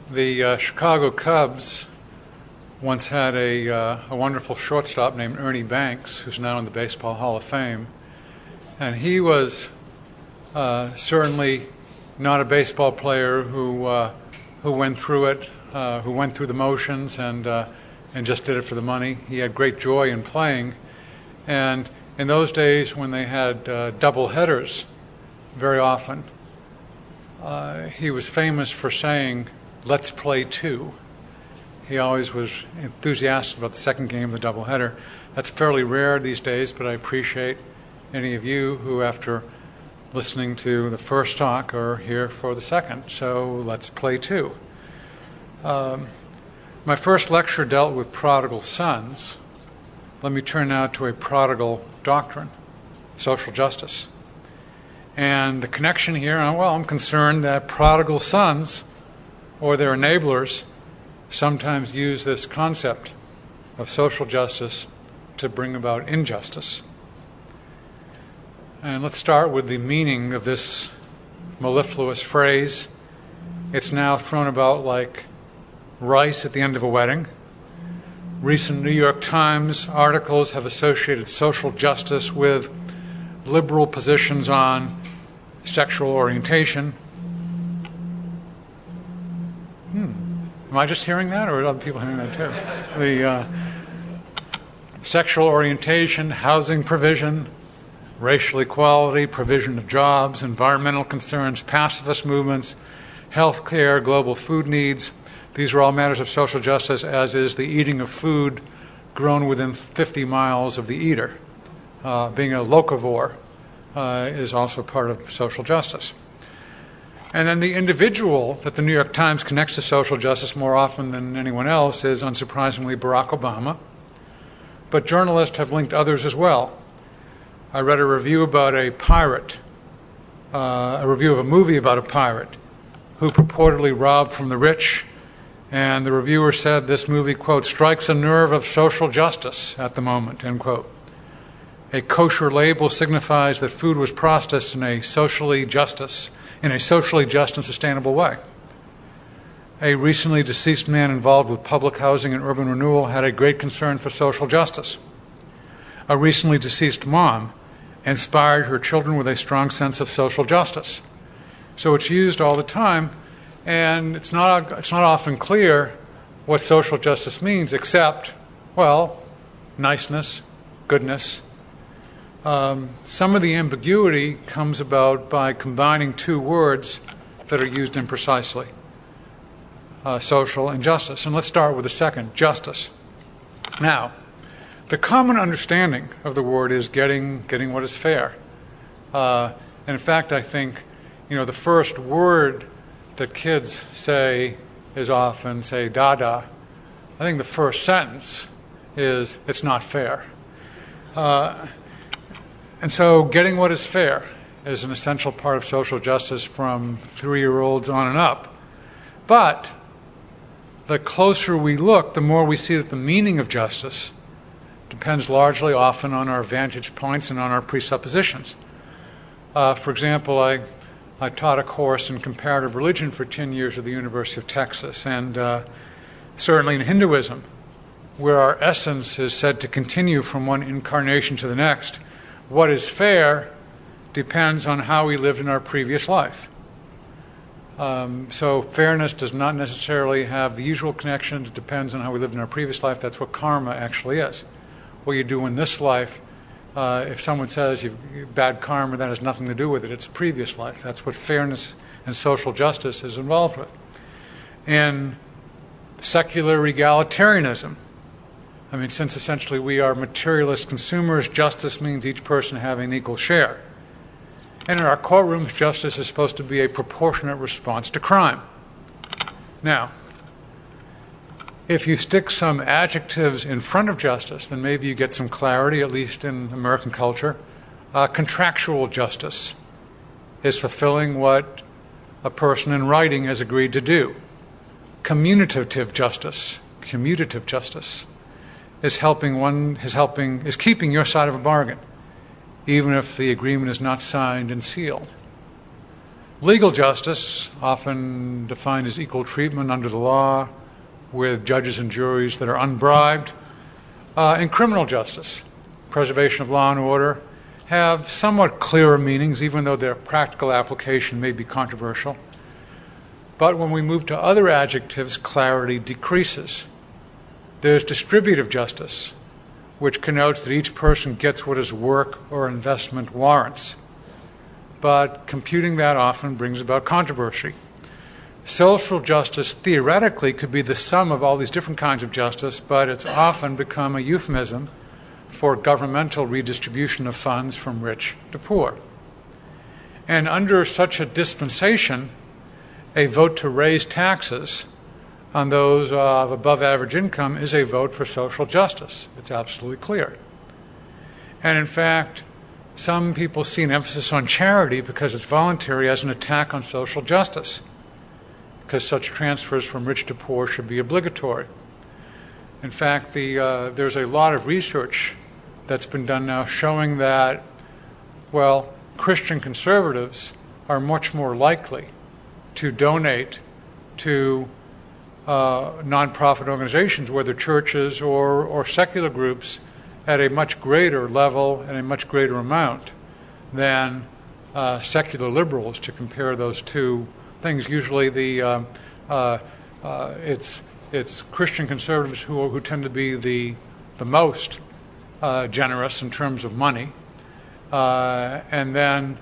The Chicago Cubs once had a wonderful shortstop named Ernie Banks, who's now in the Baseball Hall of Fame. And he was certainly not a baseball player who went through it, who went through the motions and just did it for the money. He had great joy in playing. And in those days when they had double headers very often, he was famous for saying, "Let's play two." He always was enthusiastic about the second game of the doubleheader. That's fairly rare these days, but I appreciate any of you who, after listening to the first talk, are here for the second. So let's play two. My first lecture dealt with prodigal sons. Let me turn now to a prodigal doctrine, social justice. And the connection here, well, I'm concerned that prodigal sons or their enablers sometimes use this concept of social justice to bring about injustice. And let's start with the meaning of this mellifluous phrase. It's now thrown about like rice at the end of a wedding. Recent New York Times articles have associated social justice with liberal positions on sexual orientation. Am I just hearing that, or are other people hearing that too? The sexual orientation, housing provision, racial equality, provision of jobs, environmental concerns, pacifist movements, health care, global food needs. These are all matters of social justice, as is the eating of food grown within 50 miles of the eater. Being a locavore is also part of social justice. And then the individual that the New York Times connects to social justice more often than anyone else is, unsurprisingly, Barack Obama. But journalists have linked others as well. I read a review about a pirate, a review of a movie about a pirate who purportedly robbed from the rich. And the reviewer said this movie, quote, strikes a nerve of social justice at the moment, end quote. A kosher label signifies that food was processed in a socially just and sustainable way. A recently deceased man involved with public housing and urban renewal had a great concern for social justice. A recently deceased mom inspired her children with a strong sense of social justice. So it's used all the time, and it's not often clear what social justice means, except, well, niceness, goodness. Some of the ambiguity comes about by combining two words that are used imprecisely, social and justice. And let's start with the second, justice. Now, the common understanding of the word is getting what is fair. And in fact, I think, the first word that kids say is often, say, dada. I think the first sentence is, it's not fair. And so getting what is fair is an essential part of social justice from 3-year-olds on and up. But the closer we look, the more we see that the meaning of justice depends largely often on our vantage points and on our presuppositions. For example, I taught a course in comparative religion for 10 years at the University of Texas, and certainly in Hinduism, where our essence is said to continue from one incarnation to the next, what is fair depends on how we lived in our previous life. So fairness does not necessarily have the usual connection. It depends on how we lived in our previous life. That's what karma actually is. What you do in this life, if someone says you've bad karma, that has nothing to do with it. It's a previous life. That's what fairness and social justice is involved with. In secular egalitarianism, since essentially we are materialist consumers, justice means each person having an equal share. And in our courtrooms, justice is supposed to be a proportionate response to crime. Now, if you stick some adjectives in front of justice, then maybe you get some clarity, at least in American culture. Contractual justice is fulfilling what a person in writing has agreed to do. Commutative justice is keeping your side of a bargain, even if the agreement is not signed and sealed. Legal justice, often defined as equal treatment under the law with judges and juries that are unbribed, and criminal justice, preservation of law and order, have somewhat clearer meanings, even though their practical application may be controversial. But when we move to other adjectives, clarity decreases. There's distributive justice, which connotes that each person gets what his work or investment warrants. But computing that often brings about controversy. Social justice theoretically could be the sum of all these different kinds of justice, but it's often become a euphemism for governmental redistribution of funds from rich to poor. And under such a dispensation, a vote to raise taxes on those of above average income is a vote for social justice. It's absolutely clear. And in fact, some people see an emphasis on charity because it's voluntary as an attack on social justice, because such transfers from rich to poor should be obligatory. In fact, there's a lot of research that's been done now showing that, well, Christian conservatives are much more likely to donate to nonprofit organizations, whether churches or secular groups, at a much greater level and a much greater amount than secular liberals, to compare those two things. Usually it's Christian conservatives who tend to be the most generous in terms of money, and then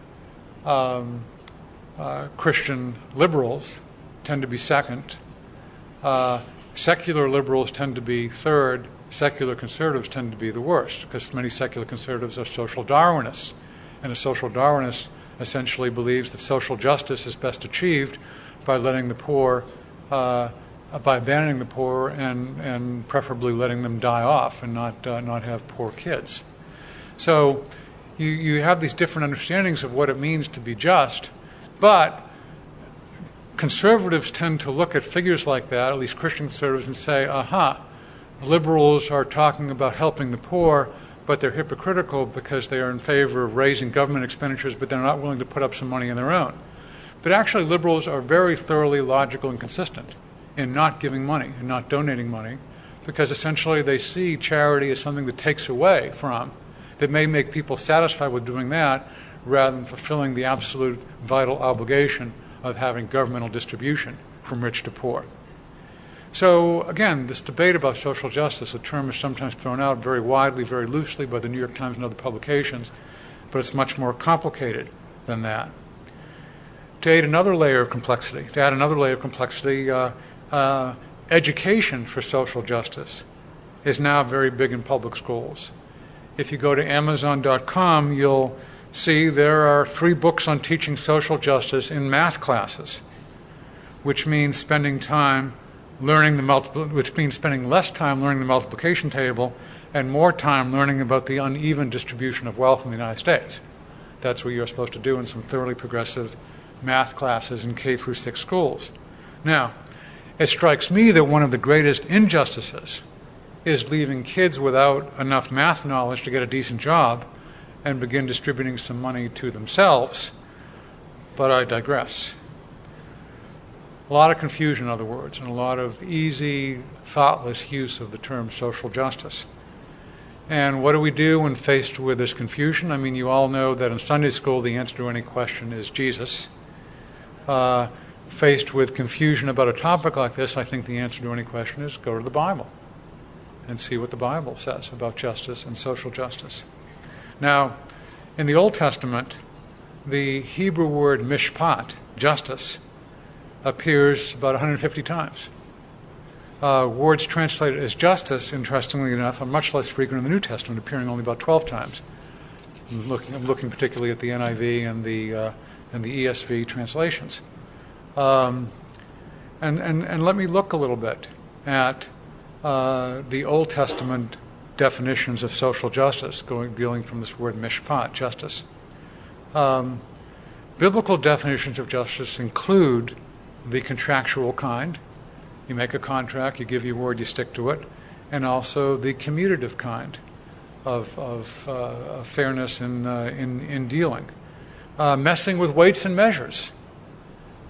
Christian liberals tend to be second. Secular liberals tend to be third. Secular conservatives tend to be the worst, because many secular conservatives are social Darwinists. And a social Darwinist essentially believes that social justice is best achieved by letting the poor, by abandoning the poor and preferably letting them die off and not have poor kids. So you have these different understandings of what it means to be just, but conservatives tend to look at figures like that, at least Christian conservatives, and say, aha, liberals are talking about helping the poor, but they're hypocritical because they are in favor of raising government expenditures, but they're not willing to put up some money on their own. But actually, liberals are very thoroughly logical and consistent in not giving money and not donating money, because essentially they see charity as something that takes away from, that may make people satisfied with doing that rather than fulfilling the absolute vital obligation of having governmental distribution from rich to poor. So again, this debate about social justice, a term is sometimes thrown out very widely, very loosely by the New York Times and other publications, but it's much more complicated than that. To add another layer of complexity, education for social justice is now very big in public schools. If you go to Amazon.com, you'll see there are 3 books on teaching social justice in math classes, which means spending less time learning the multiplication table and more time learning about the uneven distribution of wealth in the United States. That's what you're supposed to do in some thoroughly progressive math classes in K through 6 schools. Now, it strikes me that one of the greatest injustices is leaving kids without enough math knowledge to get a decent job and begin distributing some money to themselves, but I digress. A lot of confusion, in other words, and a lot of easy, thoughtless use of the term social justice. And what do we do when faced with this confusion? I mean, you all know that in Sunday school the answer to any question is Jesus. Faced with confusion about a topic like this, I think the answer to any question is go to the Bible and see what the Bible says about justice and social justice. Now, in the Old Testament, the Hebrew word mishpat, justice, appears about 150 times. Words translated as justice, interestingly enough, are much less frequent in the New Testament, appearing only about 12 times. I'm looking particularly at the NIV and the ESV translations. And let me look a little bit at the Old Testament definitions of social justice, dealing from this word mishpat, justice. Biblical definitions of justice include the contractual kind. You make a contract, you give your word, you stick to it, and also the commutative kind of fairness in dealing. Messing with weights and measures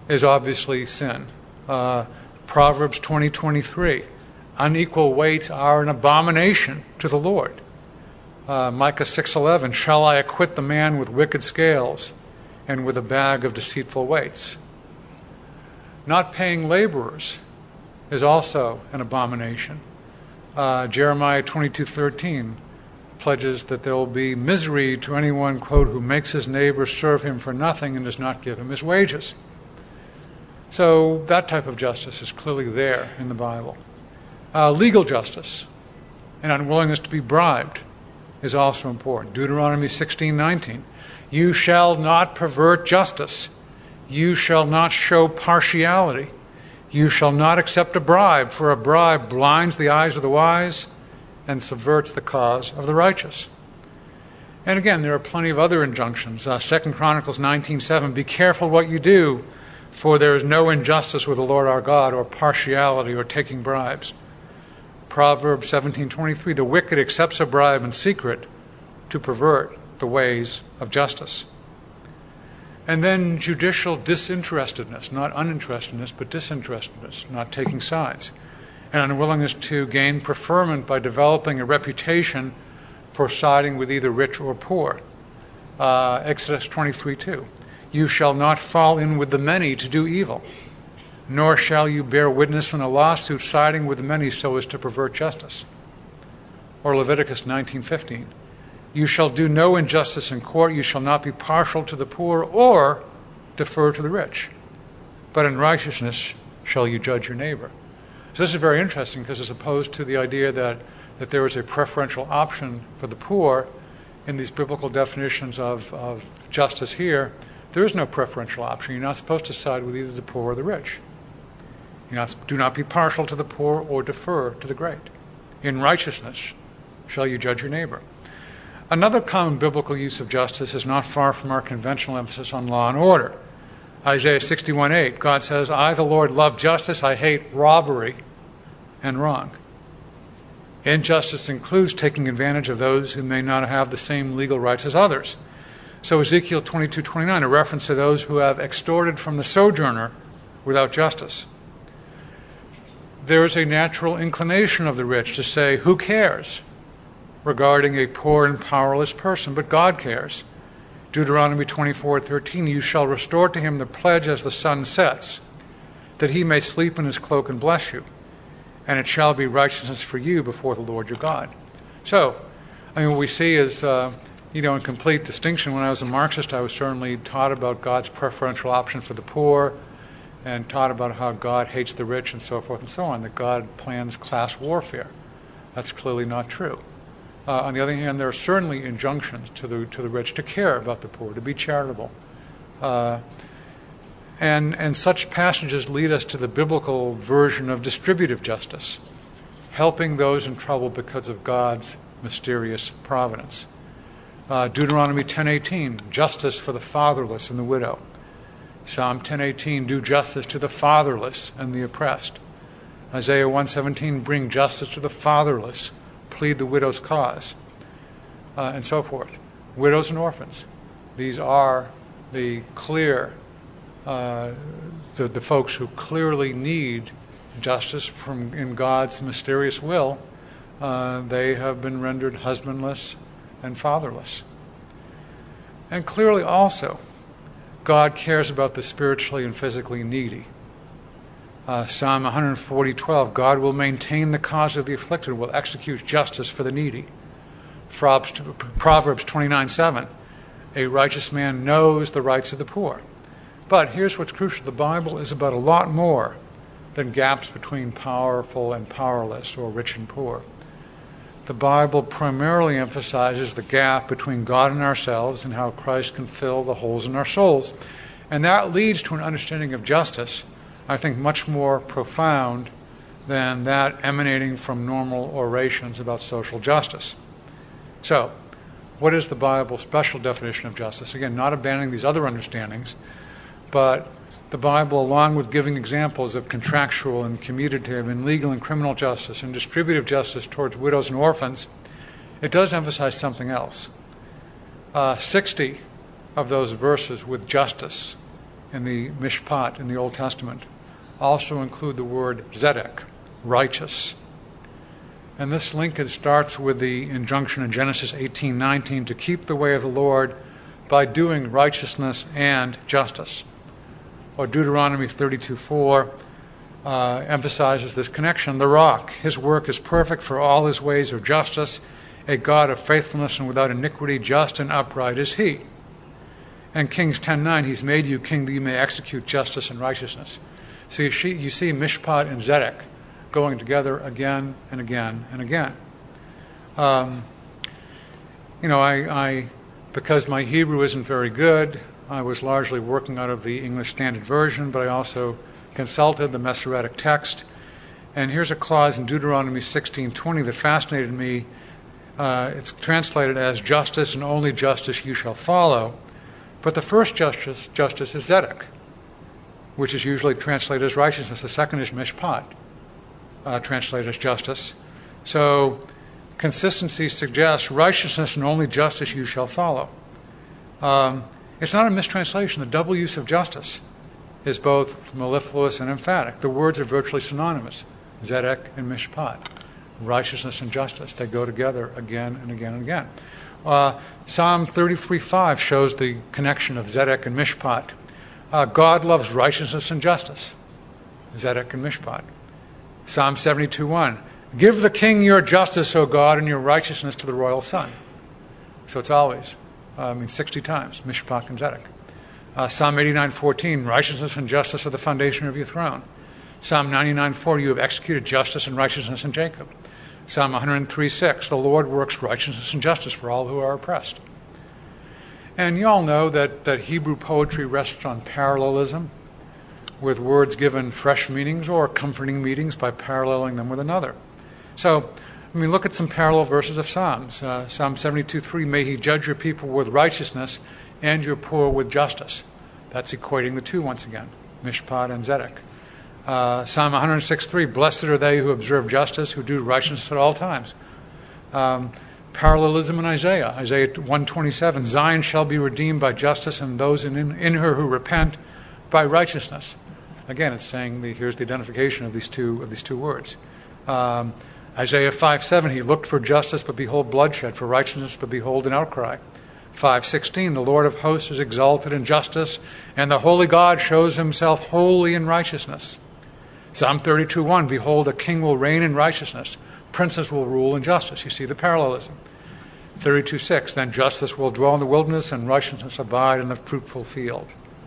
is obviously sin. Proverbs 20:23, unequal weights are an abomination to the Lord. Micah 6:11, shall I acquit the man with wicked scales and with a bag of deceitful weights? Not paying laborers is also an abomination. Jeremiah 22:13 pledges that there will be misery to anyone, quote, who makes his neighbor serve him for nothing and does not give him his wages. So that type of justice is clearly there in the Bible. Legal justice and unwillingness to be bribed is also important. Deuteronomy 16:19, you shall not pervert justice. You shall not show partiality. You shall not accept a bribe, for a bribe blinds the eyes of the wise and subverts the cause of the righteous. And again, there are plenty of other injunctions. 2 Chronicles 19:7, be careful what you do, for there is no injustice with the Lord our God, or partiality, or taking bribes. Proverbs 17:23, the wicked accepts a bribe in secret to pervert the ways of justice. And then judicial disinterestedness, not uninterestedness, but disinterestedness, not taking sides, and unwillingness to gain preferment by developing a reputation for siding with either rich or poor. Exodus 23:2, you shall not fall in with the many to do evil, nor shall you bear witness in a lawsuit siding with the many so as to pervert justice. Or Leviticus 19:15, you shall do no injustice in court, you shall not be partial to the poor or defer to the rich, but in righteousness shall you judge your neighbor. So this is very interesting, because as opposed to the idea that there is a preferential option for the poor in these biblical definitions of justice here, there is no preferential option. You're not supposed to side with either the poor or the rich. Do not be partial to the poor or defer to the great. In righteousness shall you judge your neighbor. Another common biblical use of justice is not far from our conventional emphasis on law and order. Isaiah 61:8, God says, I, the Lord, love justice. I hate robbery and wrong. Injustice includes taking advantage of those who may not have the same legal rights as others. So Ezekiel 22:29, a reference to those who have extorted from the sojourner without justice. There is a natural inclination of the rich to say, who cares regarding a poor and powerless person, but God cares. Deuteronomy 24:13, you shall restore to him the pledge as the sun sets, that he may sleep in his cloak and bless you, and it shall be righteousness for you before the Lord your God. So, what we see is, in complete distinction. When I was a Marxist, I was certainly taught about God's preferential option for the poor, and taught about how God hates the rich and so forth and so on, that God plans class warfare. That's clearly not true. On the other hand, there are certainly injunctions to the rich to care about the poor, to be charitable. And such passages lead us to the biblical version of distributive justice, helping those in trouble because of God's mysterious providence. Deuteronomy 10:18, justice for the fatherless and the widow. Psalm 10:18, do justice to the fatherless and the oppressed. Isaiah 1:17, bring justice to the fatherless, plead the widow's cause, and so forth. Widows and orphans. These are the clear, the folks who clearly need justice in God's mysterious will. They have been rendered husbandless and fatherless. And clearly also, God cares about the spiritually and physically needy. Psalm 140:12, God will maintain the cause of the afflicted, will execute justice for the needy. Proverbs 29:7, a righteous man knows the rights of the poor. But here's what's crucial. The Bible is about a lot more than gaps between powerful and powerless, or rich and poor. The Bible primarily emphasizes the gap between God and ourselves and how Christ can fill the holes in our souls. And that leads to an understanding of justice, I think, much more profound than that emanating from normal orations about social justice. So, what is the Bible's special definition of justice? Again, not abandoning these other understandings, but the Bible, along with giving examples of contractual and commutative and legal and criminal justice and distributive justice towards widows and orphans, it does emphasize something else. 60 of those verses with justice in the Mishpat in the Old Testament also include the word Zedek, righteous. And this linkage starts with the injunction in Genesis 18:19 to keep the way of the Lord by doing righteousness and justice. Or Deuteronomy 32:4 emphasizes this connection. The rock, his work is perfect, for all his ways are justice. A God of faithfulness and without iniquity, just and upright is he. And Kings 10:9, he's made you king that you may execute justice and righteousness. So you see Mishpat and Zedek going together again and again and again. Because my Hebrew isn't very good, I was largely working out of the English Standard Version, but I also consulted the Masoretic text. And here's a clause in Deuteronomy 16:20 that fascinated me. It's translated as justice and only justice you shall follow. But the first justice is Zedek, which is usually translated as righteousness. The second is Mishpat, translated as justice. So consistency suggests righteousness and only justice you shall follow. It's not a mistranslation. The double use of justice is both mellifluous and emphatic. The words are virtually synonymous, Zedek and Mishpat. Righteousness and justice, they go together again and again and again. Psalm 33:5 shows the connection of Zedek and Mishpat. God loves righteousness and justice, Zedek and Mishpat. Psalm 72:1, give the king your justice, O God, and your righteousness to the royal son. So it's always, 60 times, Mishpat and Zedek. Psalm 89:14, righteousness and justice are the foundation of your throne. Psalm 99:4, you have executed justice and righteousness in Jacob. Psalm 103:6, the Lord works righteousness and justice for all who are oppressed. And you all know that Hebrew poetry rests on parallelism, with words given fresh meanings or comforting meanings by paralleling them with another. So, look at some parallel verses of Psalms. Psalm 72:3, may he judge your people with righteousness and your poor with justice. That's equating the two once again, Mishpat and Zedek. Psalm 106:3, blessed are they who observe justice, who do righteousness at all times. Parallelism in Isaiah 1:27, Zion shall be redeemed by justice, and those in her who repent by righteousness. Again, it's saying here's the identification of these two words. Isaiah 5:7, he looked for justice, but behold bloodshed, for righteousness, but behold an outcry. 5:16, the Lord of hosts is exalted in justice, and the holy God shows himself holy in righteousness. Psalm 32:1, behold, a king will reign in righteousness, princes will rule in justice. You see the parallelism. 32:6, then justice will dwell in the wilderness, and righteousness abide in the fruitful field.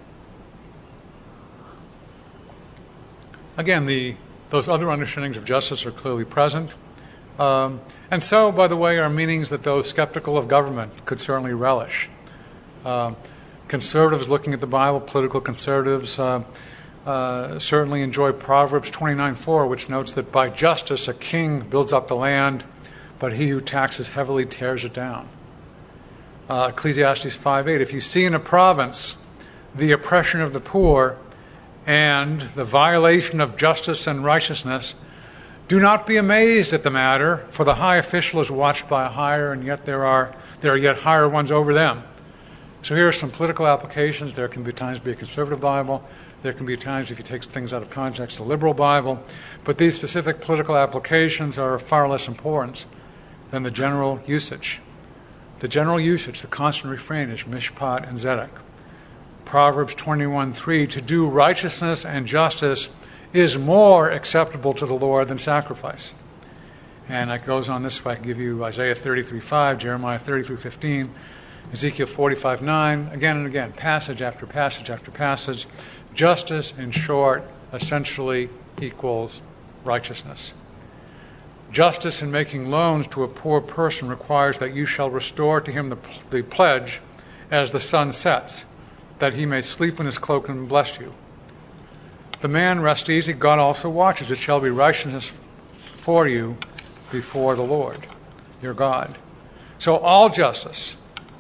Again, those other understandings of justice are clearly present. And so, by the way, are meanings that those skeptical of government could certainly relish. Conservatives looking at the Bible, political conservatives, certainly enjoy Proverbs 29:4, which notes that by justice a king builds up the land, but he who taxes heavily tears it down. Ecclesiastes 5:8, if you see in a province the oppression of the poor and the violation of justice and righteousness, do not be amazed at the matter, for the high official is watched by a higher, and yet there are yet higher ones over them. So here are some political applications. There can be times be a conservative Bible. There can be times, if you take things out of context, a liberal Bible. But these specific political applications are of far less importance than the general usage. The general usage, the constant refrain, is Mishpat and Zedek. Proverbs 21:3, to do righteousness and justice is more acceptable to the Lord than sacrifice. And it goes on this way. I can give you Isaiah 33:5, Jeremiah 33:15, Ezekiel 45:9, again and again, passage after passage after passage. Justice, in short, essentially equals righteousness. Justice in making loans to a poor person requires that you shall restore to him the pledge as the sun sets, that he may sleep in his cloak and bless you. The man rest easy, God also watches. It shall be righteousness for you before the Lord, your God. So all justice,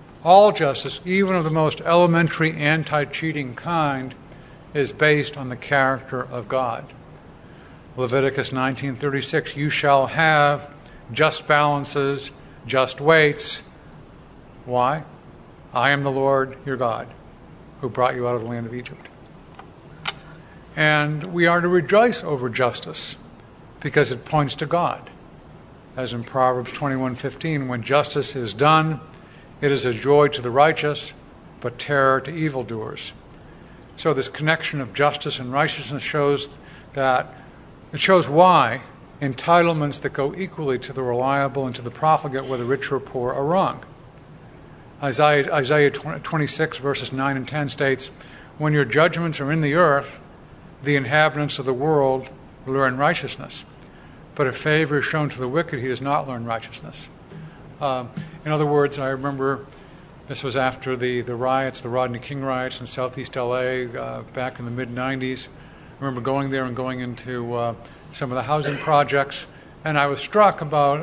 even of the most elementary anti-cheating kind, is based on the character of God. Leviticus 19:36, you shall have just balances, just weights. Why? I am the Lord your God, who brought you out of the land of Egypt. And we are to rejoice over justice because it points to God. As in Proverbs 21:15, when justice is done, it is a joy to the righteous, but terror to evildoers. So this connection of justice and righteousness shows why entitlements that go equally to the reliable and to the profligate, whether rich or poor, are wrong. Isaiah 26 verses 9 and 10 states, when your judgments are in the earth, the inhabitants of the world learn righteousness. But if favor is shown to the wicked, he does not learn righteousness. In other words, I remember this was after the riots, the Rodney King riots in Southeast LA back in the mid-90s. I remember going there and going into some of the housing projects, and I was struck by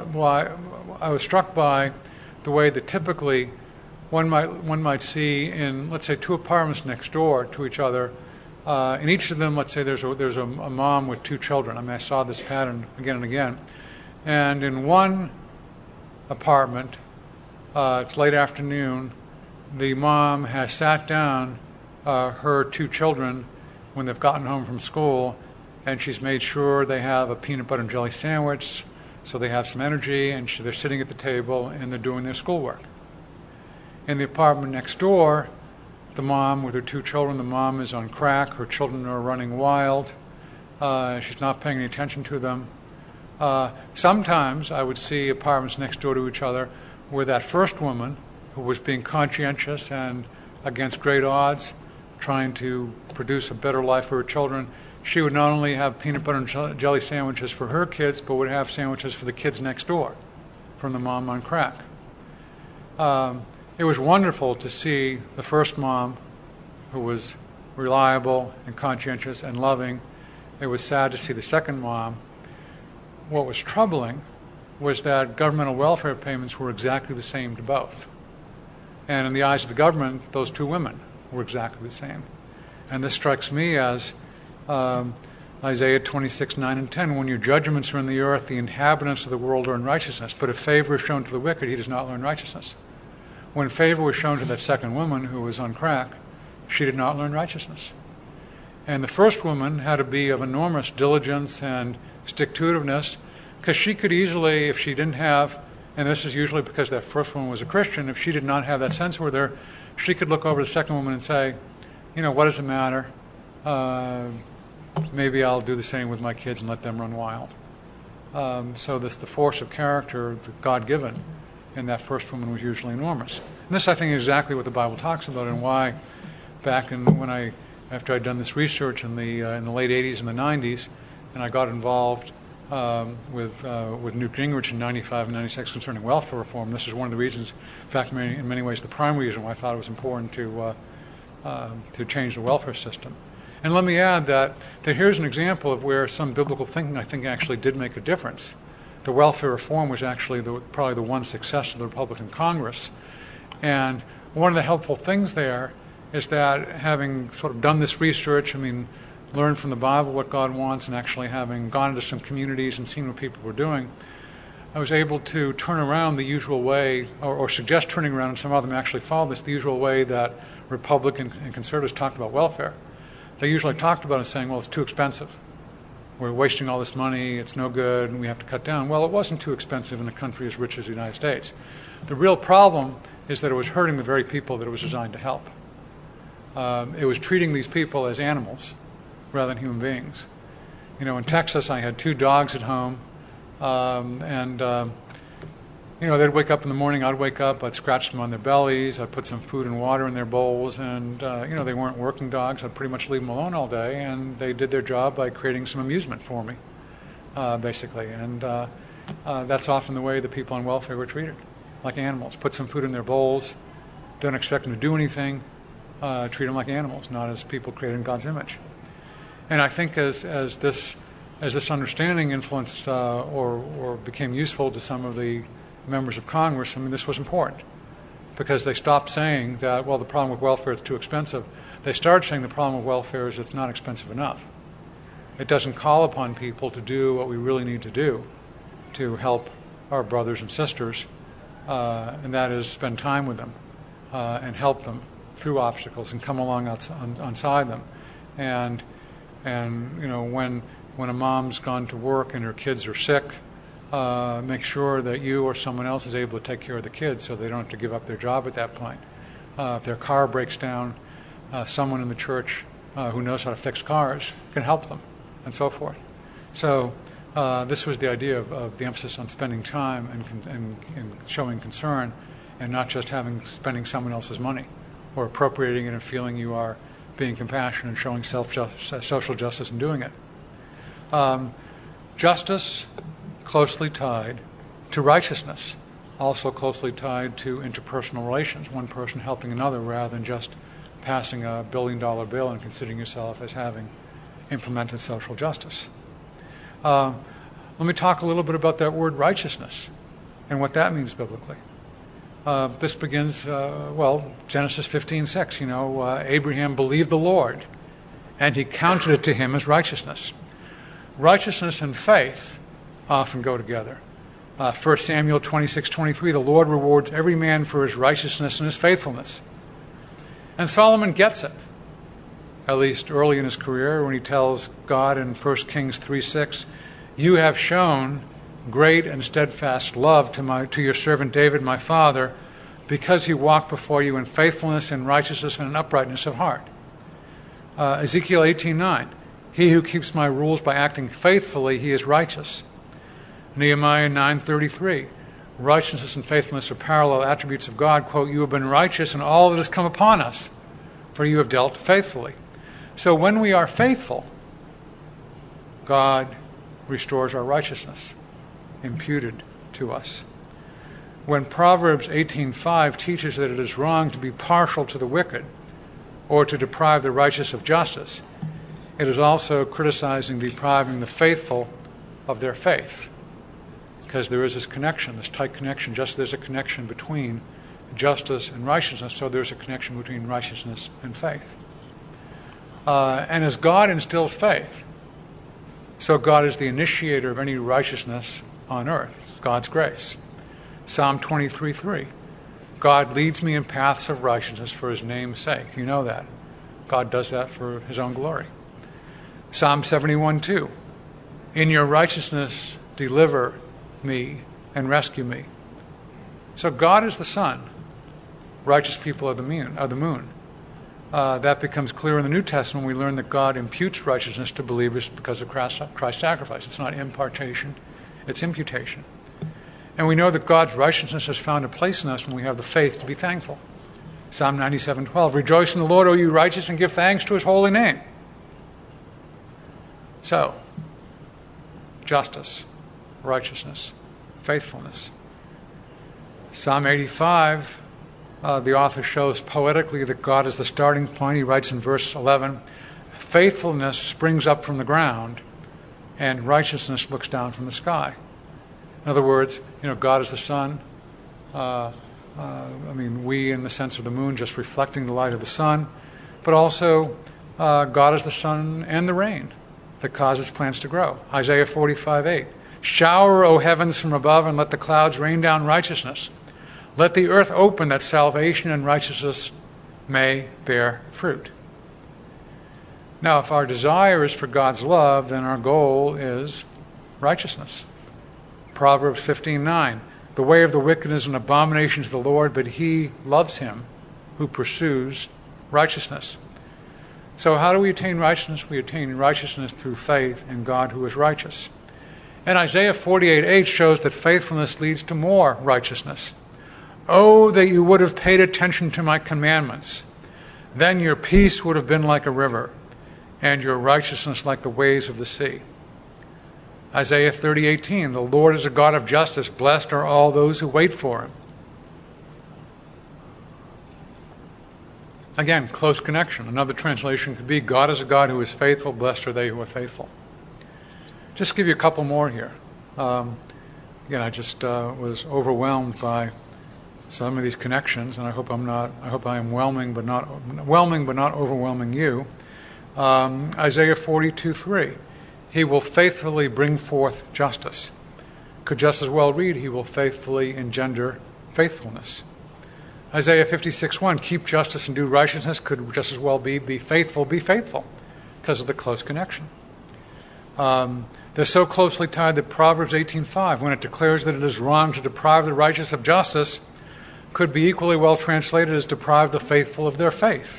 the way that typically one might see in, let's say, two apartments next door to each other. In each of them, let's say there's a mom with two children. I mean, I saw this pattern again and again. And in one apartment, it's late afternoon, the mom has sat down her two children when they've gotten home from school, and she's made sure they have a peanut butter and jelly sandwich so they have some energy, and they're sitting at the table and they're doing their schoolwork. In the apartment next door, the mom with her two children, the mom is on crack, her children are running wild, she's not paying any attention to them. Sometimes I would see apartments next door to each other where that first woman, who was being conscientious and against great odds, trying to produce a better life for her children, she would not only have peanut butter and jelly sandwiches for her kids, but would have sandwiches for the kids next door from the mom on crack. It was wonderful to see the first mom, who was reliable and conscientious and loving. It was sad to see the second mom. What was troubling was that governmental welfare payments were exactly the same to both. And in the eyes of the government, those two women were exactly the same. And this strikes me as Isaiah 26, 9 and 10, when your judgments are in the earth, the inhabitants of the world learn righteousness. But if favor is shown to the wicked, he does not learn righteousness. When favor was shown to that second woman who was on crack, she did not learn righteousness. And the first woman had to be of enormous diligence and stick-to-itiveness, because she could easily, if she didn't have, and this is usually because that first woman was a Christian, if she did not have that sense with her, she could look over the second woman and say, what does it matter? Maybe I'll do the same with my kids and let them run wild. So the force of character, the God-given, in that first woman was usually enormous. And this, I think, is exactly what the Bible talks about, and why back after I'd done this research in the late 80s and the 90s, and I got involved with Newt Gingrich in 95 and 96 concerning welfare reform. This is one of the reasons, in fact, in many ways, the primary reason why I thought it was important to change the welfare system. And let me add that here's an example of where some biblical thinking, I think, actually did make a difference. The welfare reform was actually probably the one success of the Republican Congress. And one of the helpful things there is that, having sort of done this research, learned from the Bible what God wants, and actually having gone into some communities and seen what people were doing, I was able to turn around the usual way, or suggest turning around, and some of them actually followed this, the usual way that Republicans and conservatives talked about welfare. They usually talked about it saying, well, it's too expensive. We're wasting all this money, it's no good, and we have to cut down. Well, it wasn't too expensive in a country as rich as the United States. The real problem is that it was hurting the very people that it was designed to help. It was treating these people as animals rather than human beings. In Texas, I had two dogs at home, they'd wake up in the morning, I'd wake up, I'd scratch them on their bellies, I'd put some food and water in their bowls, and, they weren't working dogs. I'd pretty much leave them alone all day, and they did their job by creating some amusement for me, basically. And that's often the way the people on welfare were treated, like animals. Put some food in their bowls, don't expect them to do anything, treat them like animals, not as people created in God's image. And I think as this understanding influenced or became useful to some of the members of Congress, this was important, because they stopped saying that, well, the problem with welfare is too expensive. They started saying the problem with welfare is it's not expensive enough. It doesn't call upon people to do what we really need to do to help our brothers and sisters, and that is spend time with them and help them through obstacles and come along onside them. And And, when a mom's gone to work and her kids are sick, make sure that you or someone else is able to take care of the kids so they don't have to give up their job at that point. If their car breaks down, someone in the church who knows how to fix cars can help them, and so forth. So this was the idea of the emphasis on spending time and showing concern, and not just spending someone else's money or appropriating it and feeling you are being compassionate and showing social justice in doing it. Justice, closely tied to righteousness, also closely tied to interpersonal relations, one person helping another rather than just passing a billion-dollar bill and considering yourself as having implemented social justice. Let me talk a little bit about that word righteousness and what that means biblically. This begins, Genesis 15:6. Abraham believed the Lord, and he counted it to him as righteousness. Righteousness and faith often go together. 1 Samuel 26:23, the Lord rewards every man for his righteousness and his faithfulness. And Solomon gets it, at least early in his career, when he tells God in 1 Kings 3:6, you have shown great and steadfast love to your servant David, my father, because he walked before you in faithfulness and righteousness and in uprightness of heart. Ezekiel 18:9, he who keeps my rules by acting faithfully, he is righteous. Nehemiah 9:33, righteousness and faithfulness are parallel attributes of God. Quote, you have been righteous in all that has come upon us, for you have dealt faithfully. So when we are faithful, God restores our righteousness, imputed to us. When Proverbs 18:5 teaches that it is wrong to be partial to the wicked or to deprive the righteous of justice, it is also criticizing depriving the faithful of their faith. Because there is this connection, this tight connection, just there's a connection between justice and righteousness, so there's a connection between righteousness and faith. And as God instills faith, so God is the initiator of any righteousness on earth. It's God's grace. Psalm 23:3, God leads me in paths of righteousness for his name's sake. You know that. God does that for his own glory. Psalm 71:2, in your righteousness deliver me and rescue me. So God is the sun. Righteous people are the moon. That becomes clear in the New Testament when we learn that God imputes righteousness to believers because of Christ's sacrifice. It's not impartation, it's imputation. And we know that God's righteousness has found a place in us when we have the faith to be thankful. Psalm 97:12, rejoice in the Lord, O you righteous, and give thanks to his holy name. So, justice, righteousness, faithfulness. Psalm 85, the author shows poetically that God is the starting point. He writes in verse 11, faithfulness springs up from the ground, and righteousness looks down from the sky. In other words, God is the sun. We in the sense of the moon, just reflecting the light of the sun, but also God is the sun and the rain that causes plants to grow. Isaiah 45:8. Shower, O heavens, from above, and let the clouds rain down righteousness. Let the earth open that salvation and righteousness may bear fruit. Now, if our desire is for God's love, then our goal is righteousness. Proverbs 15:9. The way of the wicked is an abomination to the Lord, but he loves him who pursues righteousness. So how do we attain righteousness? We attain righteousness through faith in God who is righteous. And Isaiah 48:8 shows that faithfulness leads to more righteousness. Oh, that you would have paid attention to my commandments. Then your peace would have been like a river, and your righteousness like the waves of the sea. Isaiah 30:18, the Lord is a God of justice. Blessed are all those who wait for him. Again, close connection. Another translation could be, God is a God who is faithful. Blessed are they who are faithful. Just give you a couple more here. I just was overwhelmed by some of these connections, and I hope I am whelming but not overwhelming you. Isaiah 42:3, he will faithfully bring forth justice. Could just as well read, he will faithfully engender faithfulness. Isaiah 56:1, keep justice and do righteousness, could just as well be faithful, be faithful. because of the close connection. They're so closely tied that Proverbs 18:5, when it declares that it is wrong to deprive the righteous of justice, could be equally well translated as deprive the faithful of their faith.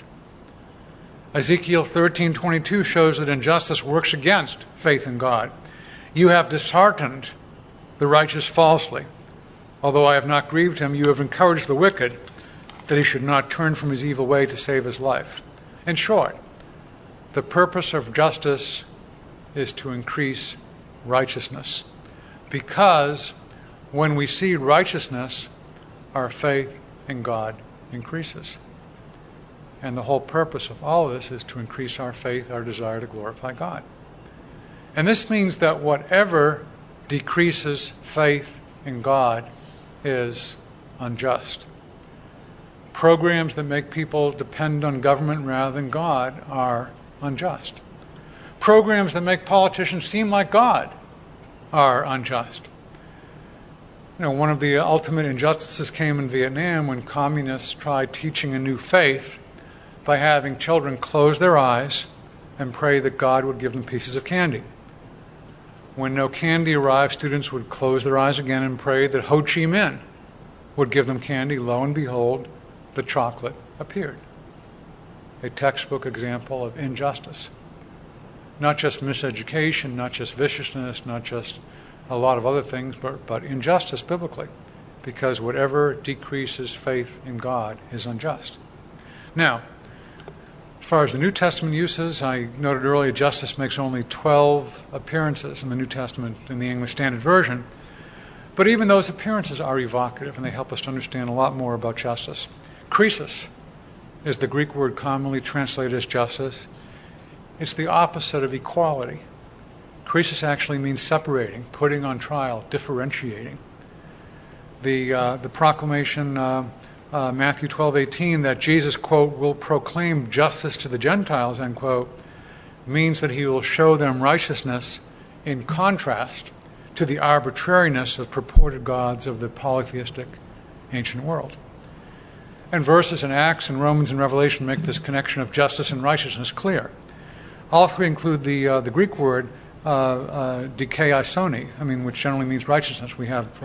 Ezekiel 13:22 shows that injustice works against faith in God. You have disheartened the righteous falsely. Although I have not grieved him, you have encouraged the wicked that he should not turn from his evil way to save his life. In short, the purpose of justice is to increase righteousness. Because when we see righteousness, our faith in God increases. And the whole purpose of all of this is to increase our faith, our desire to glorify God. And this means that whatever decreases faith in God is unjust. Programs that make people depend on government rather than God are unjust. Programs that make politicians seem like God are unjust. One of the ultimate injustices came in Vietnam when communists tried teaching a new faith by having children close their eyes and pray that God would give them pieces of candy. When no candy arrived, students would close their eyes again and pray that Ho Chi Minh would give them candy. Lo and behold, the chocolate appeared. A textbook example of injustice. Not just miseducation, not just viciousness, not just a lot of other things, but injustice biblically, because whatever decreases faith in God is unjust. Now, as far as the New Testament uses, I noted earlier justice makes only 12 appearances in the New Testament in the English Standard Version, but even those appearances are evocative and they help us to understand a lot more about justice. Krisis is the Greek word commonly translated as justice. It's the opposite of equality. Krisis actually means separating, putting on trial, differentiating. The proclamation, Matthew 12:18, that Jesus, quote, will proclaim justice to the Gentiles, end quote, means that he will show them righteousness in contrast to the arbitrariness of purported gods of the polytheistic ancient world. And verses in Acts and Romans and Revelation make this connection of justice and righteousness clear. All three include the Greek word dikaiosone, which generally means righteousness. We have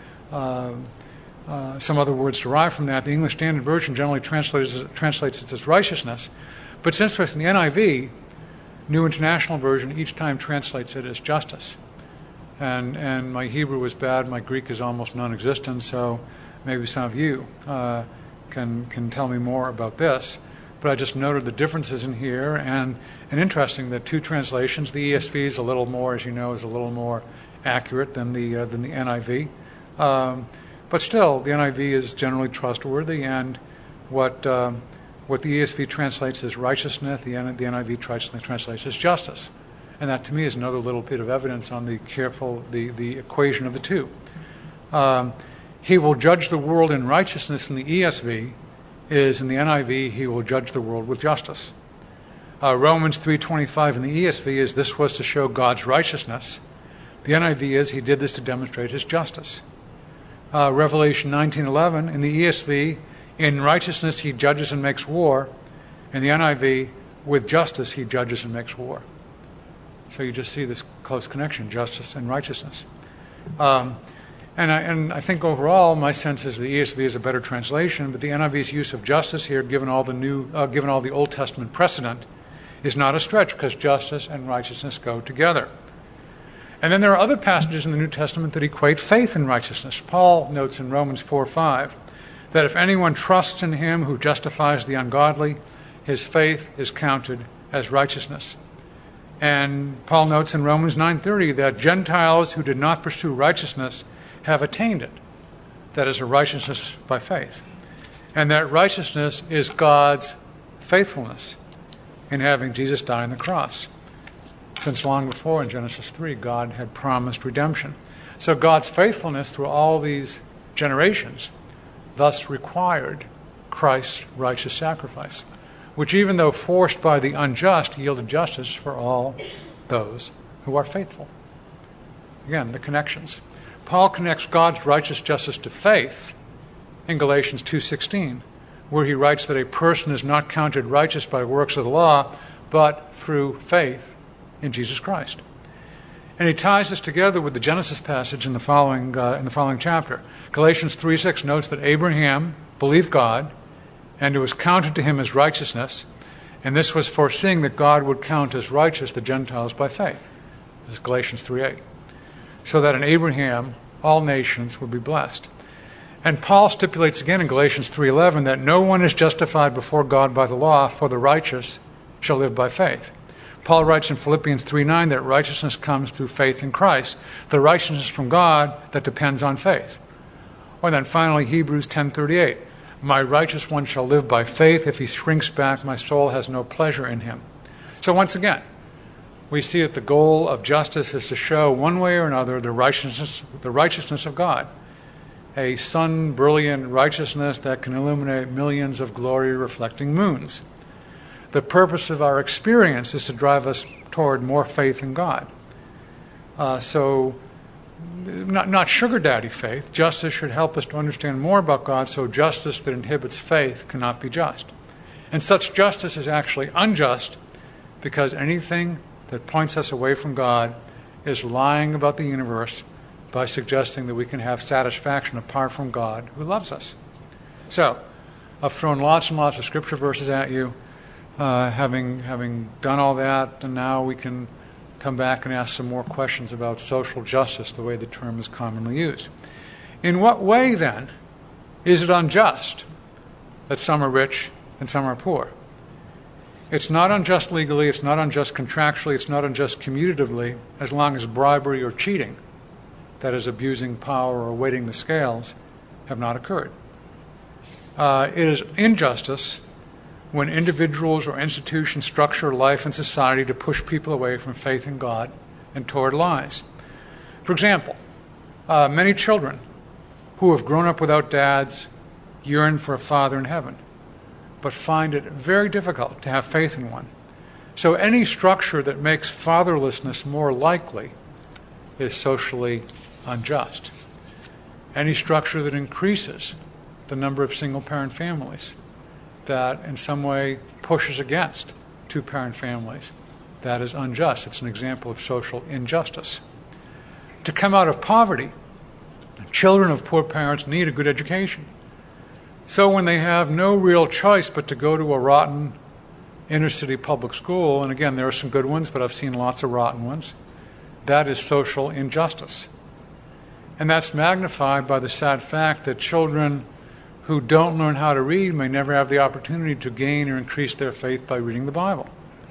some other words derived from that. The English Standard Version generally translates it as righteousness. But it's interesting, the NIV, New International Version, each time translates it as justice. And my Hebrew was bad, my Greek is almost non-existent, so maybe some of you can tell me more about this. But I just noted the differences in here, and interesting that two translations, the ESV is a little more, as you know, is a little more accurate than the NIV. But still, the NIV is generally trustworthy, and what the ESV translates as righteousness, the NIV translates as justice. And that, to me, is another little bit of evidence on the equation of the two. He will judge the world in righteousness in the ESV, is in the NIV, he will judge the world with justice. Romans 3:25 in the ESV is this was to show God's righteousness. The NIV is he did this to demonstrate his justice. Revelation 19:11 in the ESV, in righteousness he judges and makes war. In the NIV, with justice he judges and makes war. So you just see this close connection, justice and righteousness. And I think overall, my sense is the ESV is a better translation, but the NIV's use of justice here, given all the Old Testament precedent, is not a stretch because justice and righteousness go together. And then there are other passages in the New Testament that equate faith and righteousness. Paul notes in Romans 4:5 that if anyone trusts in him who justifies the ungodly, his faith is counted as righteousness. And Paul notes in Romans 9:30 that Gentiles who did not pursue righteousness have attained it. That is a righteousness by faith. And that righteousness is God's faithfulness in having Jesus die on the cross. Since long before in Genesis 3, God had promised redemption. So God's faithfulness through all these generations thus required Christ's righteous sacrifice, which even though forced by the unjust, yielded justice for all those who are faithful. Again, the connections. Paul connects God's righteous justice to faith in Galatians 2:16, where he writes that a person is not counted righteous by works of the law, but through faith in Jesus Christ. And he ties this together with the Genesis passage in the following chapter. Galatians 3:6 notes that Abraham believed God, and it was counted to him as righteousness, and this was foreseeing that God would count as righteous the Gentiles by faith. This is Galatians 3:8. So that in Abraham all nations would be blessed. And Paul stipulates again in Galatians 3:11 that no one is justified before God by the law, for the righteous shall live by faith. Paul writes in Philippians 3:9 that righteousness comes through faith in Christ, the righteousness from God that depends on faith. Or then finally Hebrews 10:38, my righteous one shall live by faith. If he shrinks back, my soul has no pleasure in him. So once again, we see that the goal of justice is to show one way or another the righteousness of God, a sun-brilliant righteousness that can illuminate millions of glory-reflecting moons. The purpose of our experience is to drive us toward more faith in God. So not sugar daddy faith. Justice should help us to understand more about God, so justice that inhibits faith cannot be just. And such justice is actually unjust because anything that points us away from God is lying about the universe by suggesting that we can have satisfaction apart from God who loves us. So, I've thrown lots and lots of scripture verses at you. Having done all that, and now we can come back and ask some more questions about social justice, the way the term is commonly used. In what way, then, is it unjust that some are rich and some are poor? It's not unjust legally, it's not unjust contractually, it's not unjust commutatively, as long as bribery or cheating, that is, abusing power or weighting the scales, have not occurred. It is injustice when individuals or institutions structure life and society to push people away from faith in God and toward lies. For example, many children who have grown up without dads yearn for a father in heaven, but find it very difficult to have faith in one. So any structure that makes fatherlessness more likely is socially unjust. Any structure that increases the number of single-parent families, that in some way pushes against two-parent families, that is unjust. It's an example of social injustice. To come out of poverty, children of poor parents need a good education. So when they have no real choice but to go to a rotten inner-city public school, and again, there are some good ones, but I've seen lots of rotten ones, that is social injustice. And that's magnified by the sad fact that children who don't learn how to read may never have the opportunity to gain or increase their faith by reading the Bible.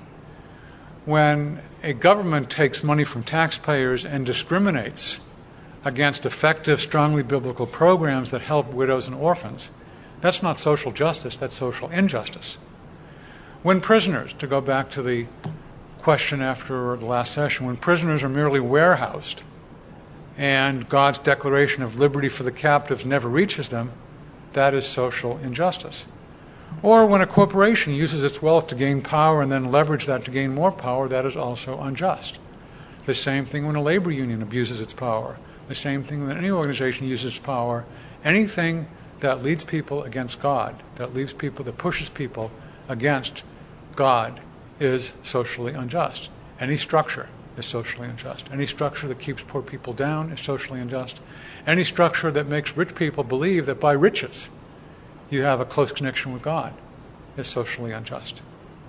When a government takes money from taxpayers and discriminates against effective, strongly biblical programs that help widows and orphans, that's not social justice, that's social injustice. When prisoners, to go back to the question after the last session, when prisoners are merely warehoused and God's declaration of liberty for the captives never reaches them, that is social injustice. Or when a corporation uses its wealth to gain power and then leverage that to gain more power, that is also unjust. The same thing when a labor union abuses its power. The same thing when any organization uses power. Anything that leads people against God, that pushes people against God, is socially unjust. Any structure is socially unjust. Any structure that keeps poor people down is socially unjust. Any structure that makes rich people believe that by riches you have a close connection with God is socially unjust.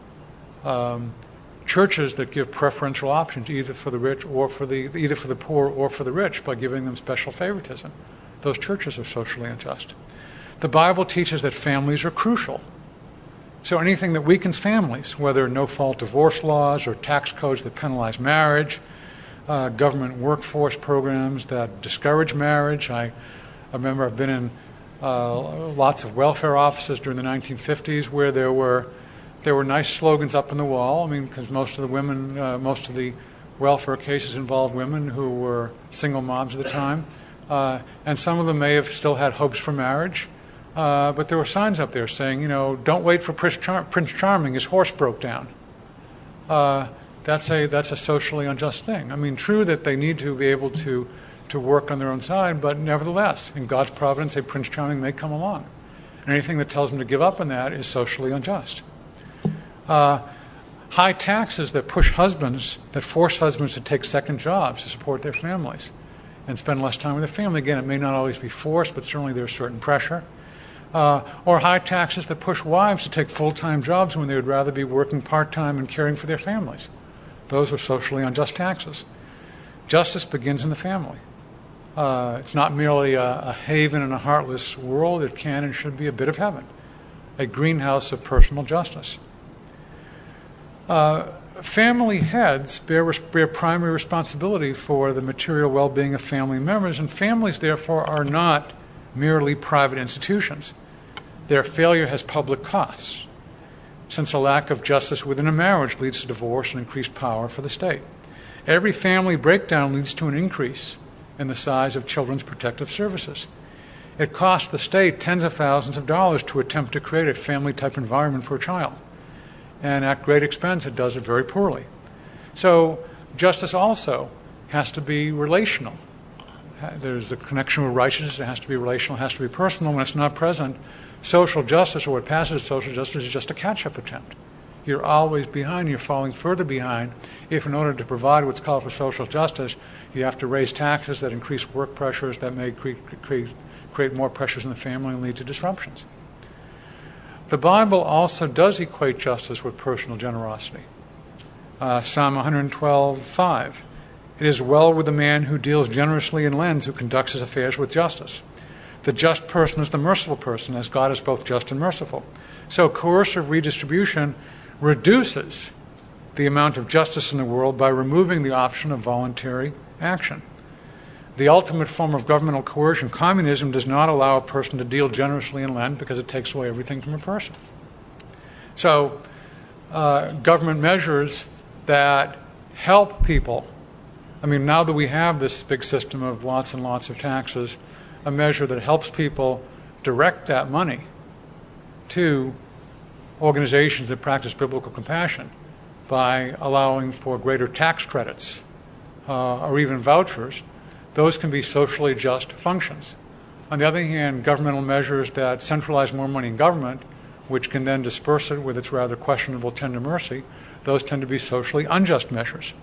Churches that give preferential options either for the rich or either for the poor or for the rich by giving them special favoritism, those churches are socially unjust. The Bible teaches that families are crucial. So anything that weakens families, whether no-fault divorce laws or tax codes that penalize marriage, government workforce programs that discourage marriage. I remember I've been in lots of welfare offices during the 1950s where there were nice slogans up on the wall. I mean, because most of the welfare cases involved women who were single moms at the time, and some of them may have still had hopes for marriage. But there were signs up there saying, don't wait for Prince Charming, his horse broke down. That's a socially unjust thing. I mean, true that they need to be able to work on their own side, but nevertheless, in God's providence, a Prince Charming may come along. And anything that tells them to give up on that is socially unjust. High taxes that force husbands to take second jobs to support their families and spend less time with their family. Again, it may not always be forced, but certainly there's certain pressure. Or high taxes that push wives to take full-time jobs when they would rather be working part-time and caring for their families. Those are socially unjust taxes. Justice begins in the family. It's not merely a haven in a heartless world. It can and should be a bit of heaven, a greenhouse of personal justice. Family heads bear primary responsibility for the material well-being of family members, and families, therefore, are not merely private institutions. Their failure has public costs, since a lack of justice within a marriage leads to divorce and increased power for the state. Every family breakdown leads to an increase in the size of children's protective services. It costs the state tens of thousands of dollars to attempt to create a family-type environment for a child. And at great expense, it does it very poorly. So justice also has to be relational. There's a connection with righteousness. It has to be relational, it has to be personal. When it's not present, social justice, or what passes as social justice, is just a catch-up attempt. You're always behind. You're falling further behind if, in order to provide what's called for social justice, you have to raise taxes that increase work pressures that may create more pressures in the family and lead to disruptions. The Bible also does equate justice with personal generosity. Psalm 112:5. It is well with the man who deals generously and lends, who conducts his affairs with justice. The just person is the merciful person, as God is both just and merciful. So coercive redistribution reduces the amount of justice in the world by removing the option of voluntary action. The ultimate form of governmental coercion, communism, does not allow a person to deal generously and lend because it takes away everything from a person. So government measures that help people, now that we have this big system of lots and lots of taxes, a measure that helps people direct that money to organizations that practice biblical compassion by allowing for greater tax credits or even vouchers, those can be socially just functions. On the other hand, governmental measures that centralize more money in government, which can then disperse it with its rather questionable tender mercy, those tend to be socially unjust measures.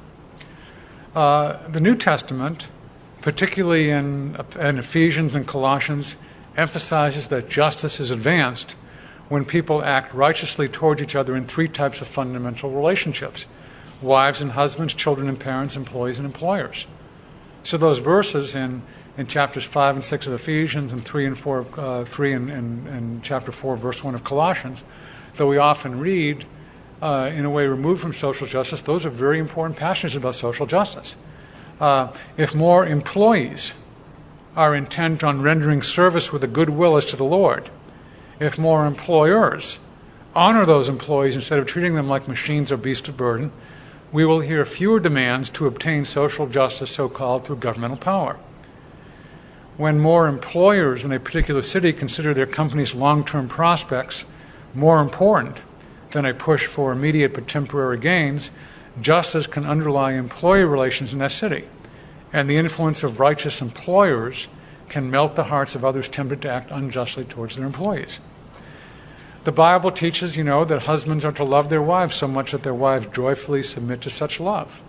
The New Testament, particularly in Ephesians and Colossians, emphasizes that justice is advanced when people act righteously toward each other in three types of fundamental relationships: wives and husbands, children and parents, employees and employers. So those verses in chapters 5 and 6 of Ephesians and 3 and chapter 4, verse 1 of Colossians, though we often read in a way removed from social justice, those are very important passages about social justice. If more employees are intent on rendering service with a good will as to the Lord, if more employers honor those employees instead of treating them like machines or beasts of burden, we will hear fewer demands to obtain social justice, so-called, through governmental power. When more employers in a particular city consider their company's long-term prospects more important than a push for immediate but temporary gains, justice can underlie employee relations in that city, and the influence of righteous employers can melt the hearts of others tempted to act unjustly towards their employees. The Bible teaches, that husbands are to love their wives so much that their wives joyfully submit to such love.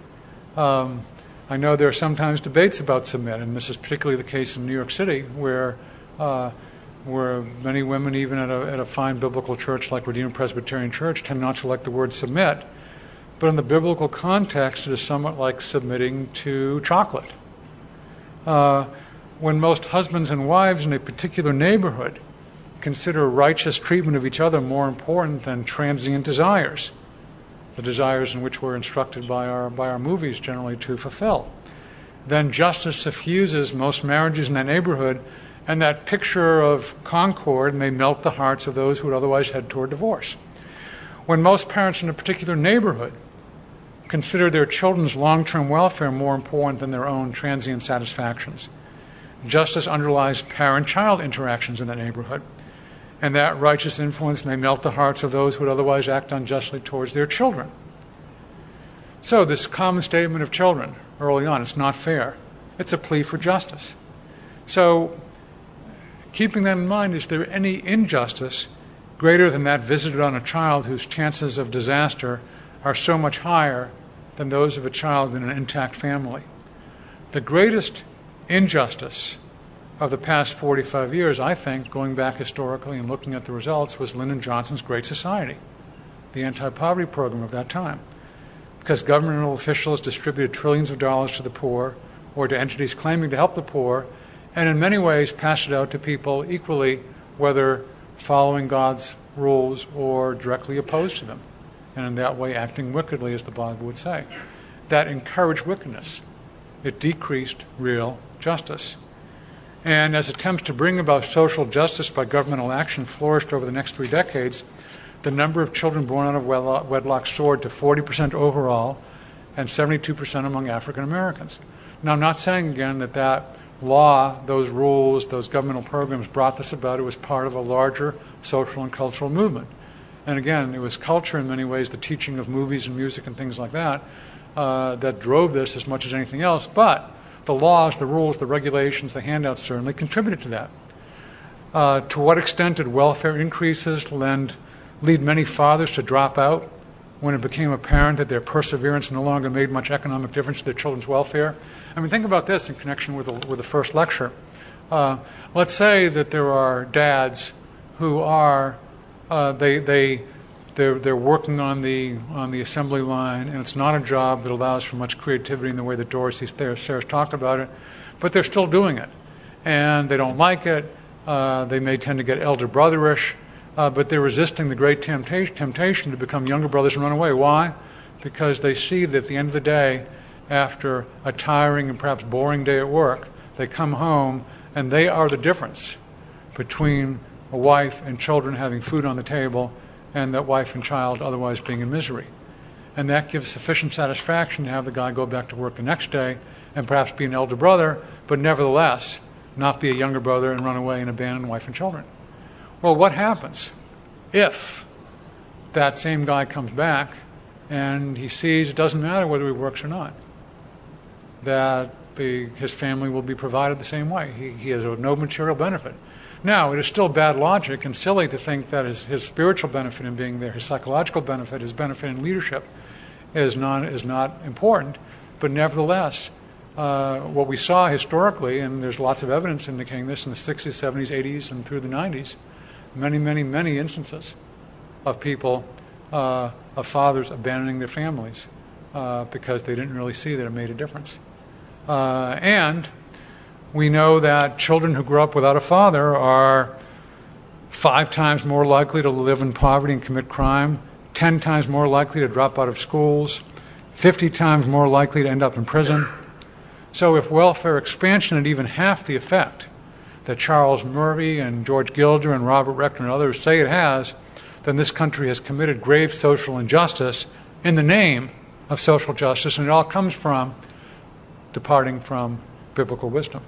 I know there are sometimes debates about submit, and this is particularly the case in New York City, where many women, even at a fine biblical church like Redeemer Presbyterian Church, tend not to like the word submit. But in the biblical context, it is somewhat like submitting to chocolate. When most husbands and wives in a particular neighborhood consider righteous treatment of each other more important than transient desires, the desires in which we're instructed by our movies generally to fulfill, then justice suffuses most marriages in that neighborhood, and that picture of concord may melt the hearts of those who would otherwise head toward divorce. When most parents in a particular neighborhood consider their children's long-term welfare more important than their own transient satisfactions, justice underlies parent-child interactions in that neighborhood, and that righteous influence may melt the hearts of those who would otherwise act unjustly towards their children. So this common statement of children early on, it's not fair. It's a plea for justice. So keeping that in mind, is there any injustice greater than that visited on a child whose chances of disaster are so much higher than those of a child in an intact family. The greatest injustice of the past 45 years, I think, going back historically and looking at the results, was Lyndon Johnson's Great Society, the anti-poverty program of that time. Because governmental officials distributed trillions of dollars to the poor or to entities claiming to help the poor, and in many ways passed it out to people equally, whether following God's rules or directly opposed to them, and in that way acting wickedly, as the Bible would say. That encouraged wickedness. It decreased real justice. And as attempts to bring about social justice by governmental action flourished over the next 3 decades, the number of children born out of wedlock soared to 40% overall and 72% among African Americans. Now, I'm not saying again that law, those rules, those governmental programs brought this about. It was part of a larger social and cultural movement. And again, it was culture in many ways, the teaching of movies and music and things like that, that drove this as much as anything else. But the laws, the rules, the regulations, the handouts certainly contributed to that. To what extent did welfare increases lead many fathers to drop out when it became apparent that their perseverance no longer made much economic difference to their children's welfare? I mean, think about this in connection with the first lecture. Let's say that there are dads who are they're working on the assembly line, and it's not a job that allows for much creativity in the way that Doris Sayers talked about it, but they're still doing it, and they don't like it. They may tend to get elder brotherish, but they're resisting the great temptation to become younger brothers and run away. Why? Because they see that at the end of the day, after a tiring and perhaps boring day at work, they come home and they are the difference between a wife and children having food on the table and that wife and child otherwise being in misery. And that gives sufficient satisfaction to have the guy go back to work the next day and perhaps be an elder brother, but nevertheless not be a younger brother and run away and abandon wife and children. Well, what happens if that same guy comes back and he sees it doesn't matter whether he works or not, that his family will be provided the same way? He has no material benefit. Now, it is still bad logic and silly to think that his spiritual benefit in being there, his psychological benefit, his benefit in leadership is not important. But nevertheless, what we saw historically, and there's lots of evidence indicating this in the 60s, 70s, 80s, and through the 90s, many instances of people, of fathers abandoning their families because they didn't really see that it made a difference. And we know that children who grow up without a father are 5 times more likely to live in poverty and commit crime, 10 times more likely to drop out of schools, 50 times more likely to end up in prison. So if welfare expansion had even half the effect that Charles Murray and George Gilder and Robert Rector and others say it has, then this country has committed grave social injustice in the name of social justice, and it all comes from departing from biblical wisdom.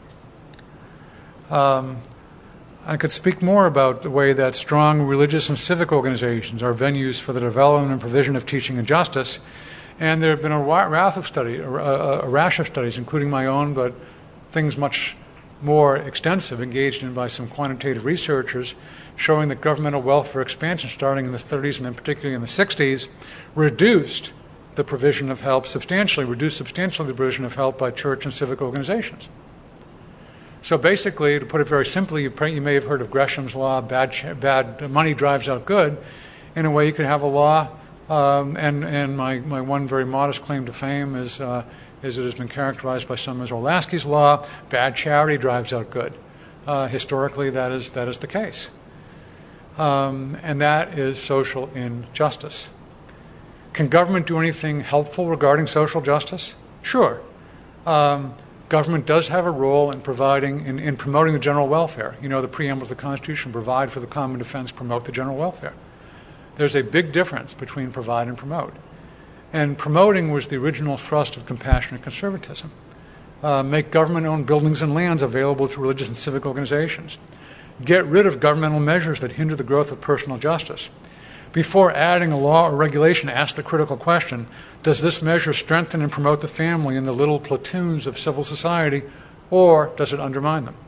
I could speak more about the way that strong religious and civic organizations are venues for the development and provision of teaching and justice. And there have been a rash of studies, including my own, but things much more extensive, engaged in by some quantitative researchers, showing that governmental welfare expansion starting in the 30s and then particularly in the 60s reduced the provision of help substantially, the provision of help by church and civic organizations. So basically, to put it very simply, you may have heard of Gresham's law, bad money drives out good. In a way, you could have a law, and my one very modest claim to fame is it has been characterized by some as Orlaski's law, bad charity drives out good. Historically, that is the case. And that is social injustice. Can government do anything helpful regarding social justice? Sure. Government does have a role in promoting the general welfare. You know, the preamble of the Constitution, provide for the common defense, promote the general welfare. There's a big difference between provide and promote. And promoting was the original thrust of compassionate conservatism. Make government-owned buildings and lands available to religious and civic organizations. Get rid of governmental measures that hinder the growth of personal justice. Before adding a law or regulation, ask the critical question, does this measure strengthen and promote the family in the little platoons of civil society, or does it undermine them?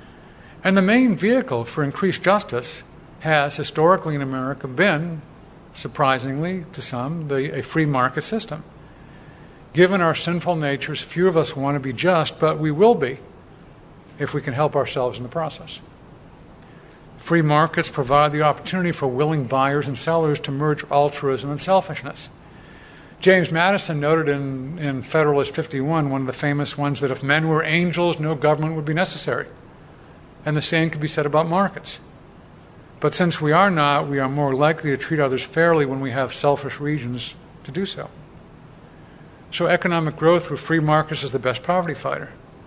And the main vehicle for increased justice has historically in America been surprisingly to some, a free market system. Given our sinful natures, few of us want to be just, but we will be if we can help ourselves in the process. Free markets provide the opportunity for willing buyers and sellers to merge altruism and selfishness. James Madison noted in Federalist 51, one of the famous ones, that if men were angels, no government would be necessary. And the same could be said about markets. But since we are not, we are more likely to treat others fairly when we have selfish reasons to do so. So economic growth through free markets is the best poverty fighter.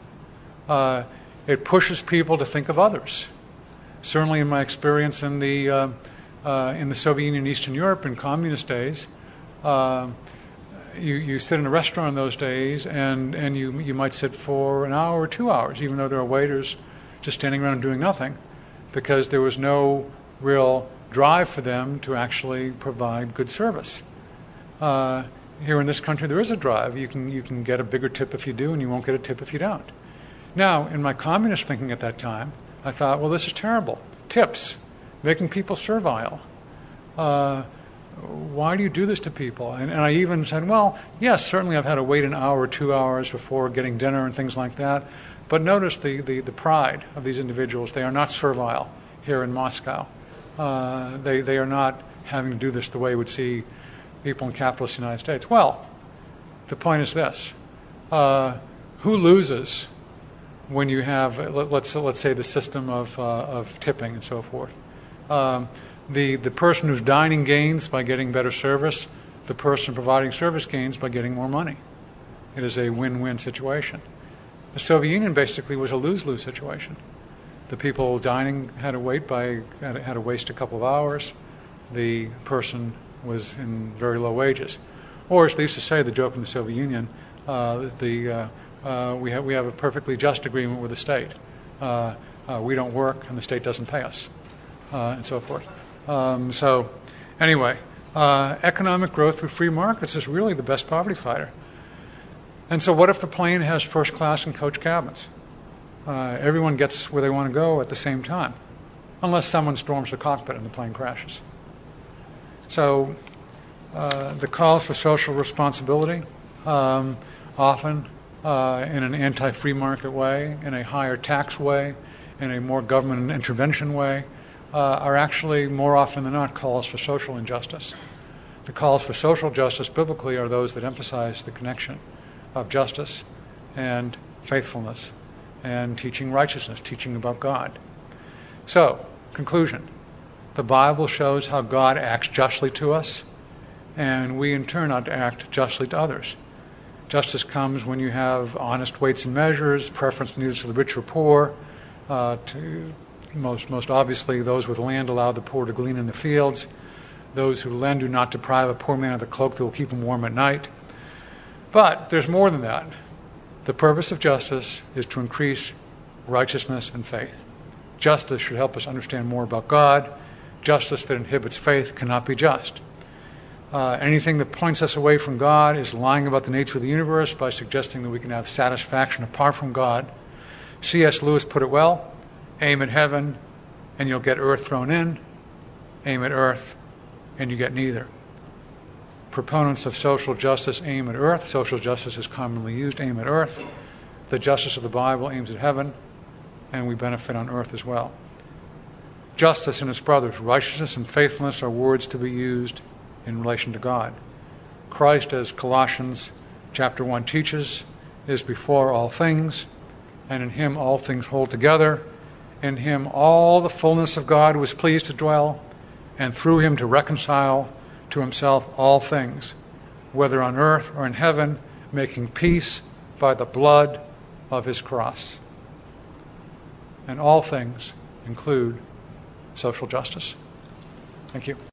It pushes people to think of others. Certainly in my experience in the Soviet Union, Eastern Europe, in communist days, you sit in a restaurant in those days, and you might sit for an hour or 2 hours, even though there are waiters just standing around doing nothing, because there was no real drive for them to actually provide good service. Here in this country, there is a drive. You can get a bigger tip if you do, and you won't get a tip if you don't. Now, in my communist thinking at that time, I thought, well, this is terrible. Tips, making people servile. Why do you do this to people? And I even said, well, yes, certainly I've had to wait an hour or 2 hours before getting dinner and things like that. But notice the pride of these individuals. They are not servile here in Moscow. They are not having to do this the way we would see people in capitalist United States. Well, the point is this. Who loses when you have, let's say, the system of tipping and so forth? The person who's dining gains by getting better service. The person providing service gains by getting more money. It is a win-win situation. The Soviet Union basically was a lose-lose situation. The people dining had to waste a couple of hours. The person was in very low wages. Or, as they used to say, the joke in the Soviet Union, we have a perfectly just agreement with the state. We don't work, and the state doesn't pay us, and so forth. So, anyway, economic growth through free markets is really the best poverty fighter. And so what if the plane has first class and coach cabins? Everyone gets where they want to go at the same time, unless someone storms the cockpit and the plane crashes. So the calls for social responsibility, often in an anti-free market way, in a higher tax way, in a more government intervention way, are actually more often than not calls for social injustice. The calls for social justice biblically are those that emphasize the connection of justice and faithfulness and teaching righteousness, teaching about God. So, conclusion. The Bible shows how God acts justly to us, and we in turn ought to act justly to others. Justice comes when you have honest weights and measures, preference neither to the rich or poor. Most obviously, those with land allow the poor to glean in the fields. Those who lend do not deprive a poor man of the cloak that will keep him warm at night. But there's more than that. The purpose of justice is to increase righteousness and faith. Justice should help us understand more about God. Justice that inhibits faith cannot be just. Anything that points us away from God is lying about the nature of the universe by suggesting that we can have satisfaction apart from God. C.S. Lewis put it well, aim at heaven and you'll get earth thrown in. Aim at earth and you get neither. Proponents of social justice aim at earth. Social justice is commonly used, aim at earth. The justice of the Bible aims at heaven, and we benefit on earth as well. Justice and its brothers, righteousness and faithfulness, are words to be used in relation to God. Christ, as Colossians chapter 1 teaches, is before all things, and in him all things hold together. In him all the fullness of God was pleased to dwell, and through him to reconcile to himself all things, whether on earth or in heaven, making peace by the blood of his cross. And all things include social justice. Thank you.